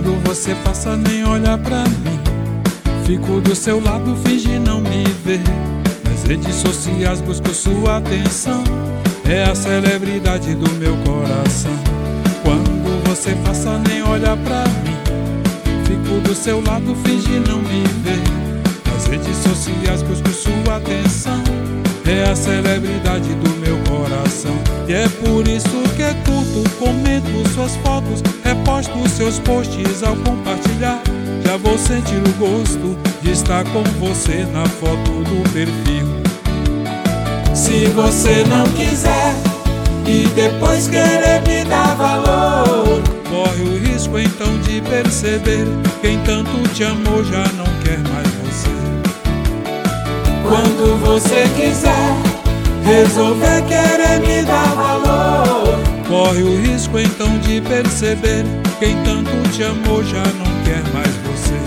Quando você passa nem olha pra mim, fico do seu lado, finge não me ver. Nas redes sociais busco sua atenção, é a celebridade do meu coração. Quando você passa nem olha pra mim, fico do seu lado, finge não me ver. Nas redes sociais busco sua atenção, é a celebridade do meu coração. E é por isso que curto, comento suas fotos, reposto seus posts ao compartilhar. Já vou sentir o gosto de estar com você na foto do perfil. Se você não quiser e depois querer me dar valor, corre o risco então de perceber quem tanto te amou já não quer mais você. Quando você quiser resolver querer me dar valor, corre o risco então de perceber quem tanto te amou já não quer mais você.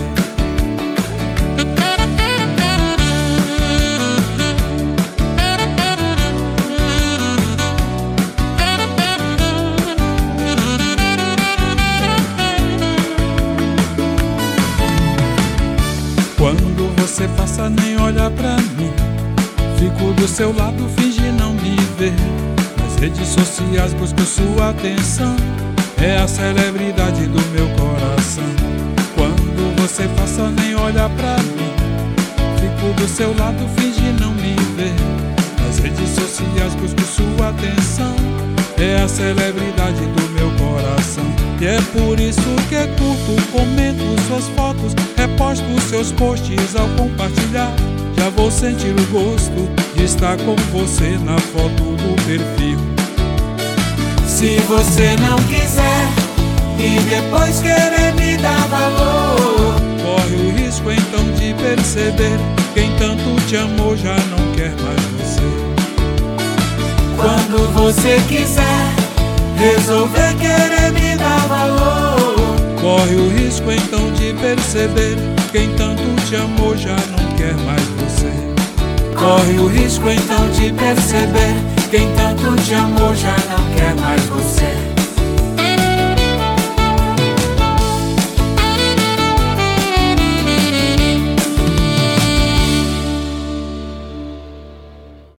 Quando você passa nem olha pra mim, fico do seu lado, finge não me ver. Nas redes sociais busco sua atenção, é a celebridade do meu coração. Quando você passa nem olha pra mim, fico do seu lado, finge não me ver. Nas redes sociais busco sua atenção, é a celebridade do meu coração. E é por isso que curto, comento suas fotos, reposto seus posts ao compartilhar. Já vou sentir o gosto de estar com você na foto do perfil. se você não quiser e depois querer me dar valor, corre o risco então de perceber quem tanto te amou já não quer mais você. quando você quiser resolver querer me dar valor, corre o risco então de perceber quem tanto te amou já não quer mais você. corre o risco então de perceber quem tanto te amou já